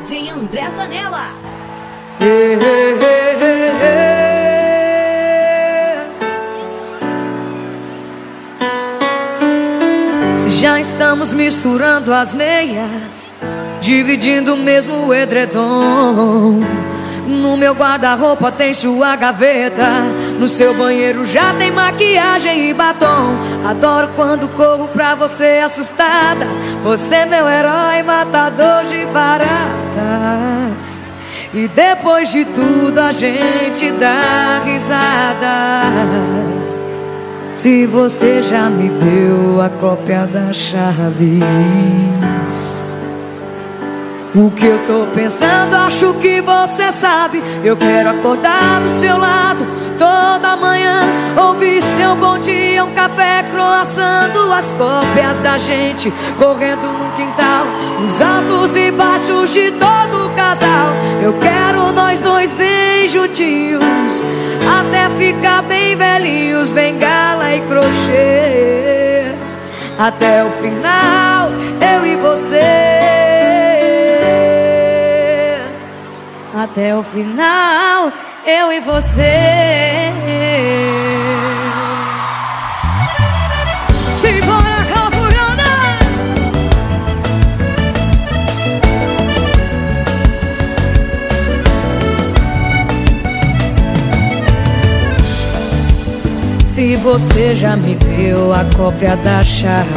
DJ André Zanella. Se já estamos misturando as meias, dividindo o mesmo edredom, no meu guarda-roupa tem sua gaveta, no seu banheiro já tem maquiagem e batom. Adoro quando corro pra você assustada, você é meu herói, matador de baratas. E depois de tudo a gente dá risada. Se você já me deu a cópia das chaves, o que eu tô pensando, acho que você sabe. Eu quero acordar do seu lado toda manhã, ouvir seu bom dia, um café, croissant, duas cópias da gente correndo no quintal, nos altos e baixos de todo o casal. Eu quero nós dois bem juntinhos, até ficar bem velhinhos, bengala e crochê, até o final, eu e você. Até o final, eu e você. Simbora, Calfurana! Se você já me deu a cópia das chaves,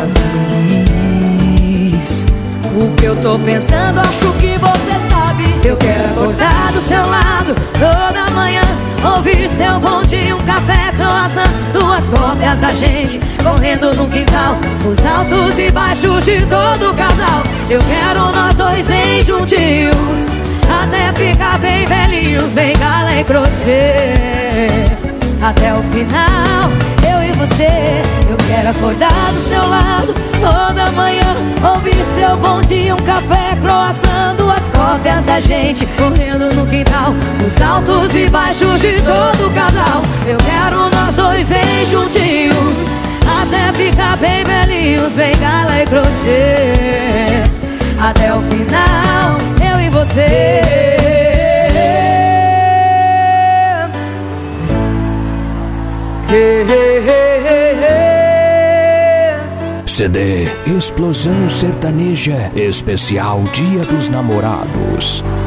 o que eu tô pensando, acho que você sabe. Eu quero acordar do seu lado toda manhã, ouvir seu bom dia, um café, croissant, duas cópias da gente correndo no quintal, os altos e baixos de todo o casal. Eu quero nós dois bem juntinhos, até ficar bem velhinhos, bengala e crochê, até o final, eu e você. Eu quero acordar do seu lado toda manhã, ouvir seu bom dia, um café, croissant, duas cópias da gente correndo no quintal, os altos e baixos de todo o casal. Eu quero nós dois bem juntinhos, até ficar bem velhinhos, bengala e crochê, até o final, eu e você. CD Explosão Sertaneja Especial Dia dos Namorados.